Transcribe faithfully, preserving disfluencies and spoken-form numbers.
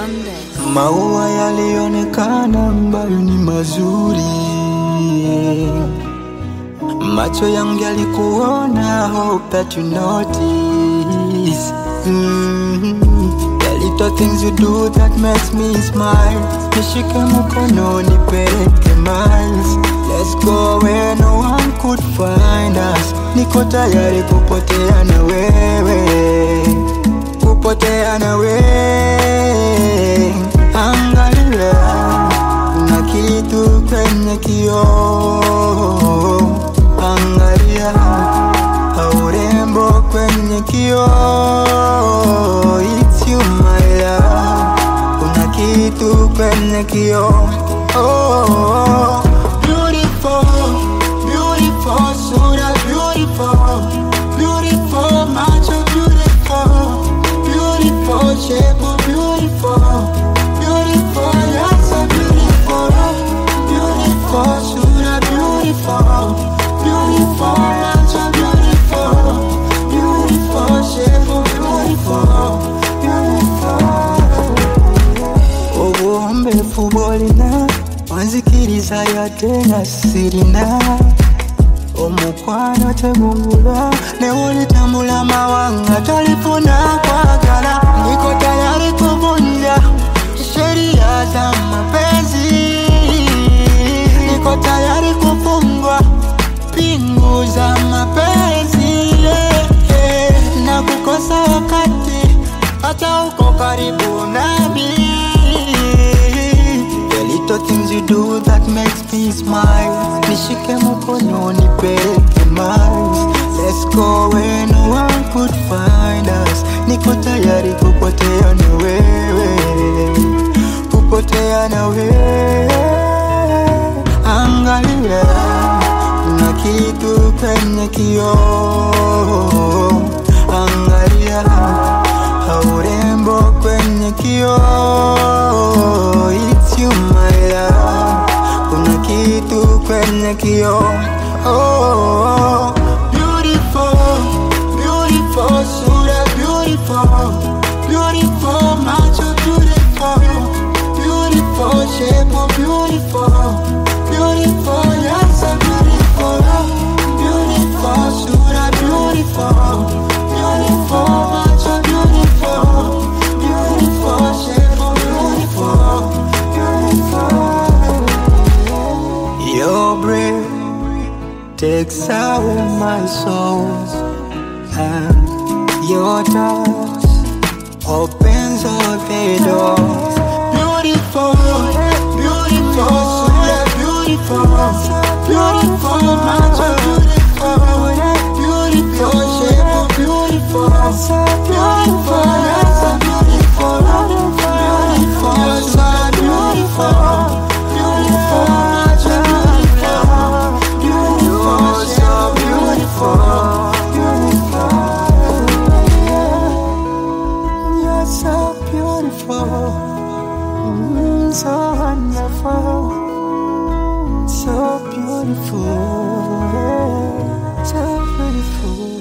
Sunday. Maua yalionekana ambayo ni mazuri, macho yangu yalikuona, hope that you notice. mm-hmm. The little things you do that makes me smile. Nishike mkono nipeleke miles. Let's go where no one could find us. Niko tayari kupotea na wewe, kupotea na wewe. Angalia, kuna kitu kwenye kioo. Angalia, urembo kwenye kioo. It's you my love, kuna kitu kwenye kioo. Oh, beautiful, beautiful, sura beautiful, beautiful, macho beautiful, beautiful, shape beautiful, beautiful, you're so beautiful, beautiful, sura beautiful, beautiful, macho beautiful, beautiful, shape beautiful, beautiful. Obombe fubolina wanzikiriza yatena sirina. Omukwano tegungula newolitambula mawanga talifuna kwagala. Niko tayari kuvunja sheria za mapenzi, niko tayari kufungwa pingu za mapenzi, yeah, yeah. Na kukosa wakati hata uko karibu nami. The little things you do that makes me smile. Nishike mkono nipeleke miles. Let's go where no one could find us. Niko tayari kupotea na wewe, kupotea na wewe. Angalia, kuna kitu kwenye kioo. Angalia, urembo kwenye kioo. It's you my love, kuna kitu kwenye kioo. Oh, beautiful, beautiful, sura beautiful, beautiful, macho beautiful, beautiful, shape beautiful, beautiful, you're so beautiful, beautiful, sura beautiful, beautiful, macho beautiful, beautiful, shape beautiful, beautiful. Your breath takes away my soul, and your touch opens all the doors. Beautiful, beautiful, sura beautiful, beautiful, macho beautiful, beautiful, shape beautiful, beautiful, you're so beautiful, beautiful, you're so beautiful, beautiful, macho beautiful, beautiful, so beautiful, beautiful, you're so beautiful, mm, so wonderful, so beautiful, yeah, so beautiful.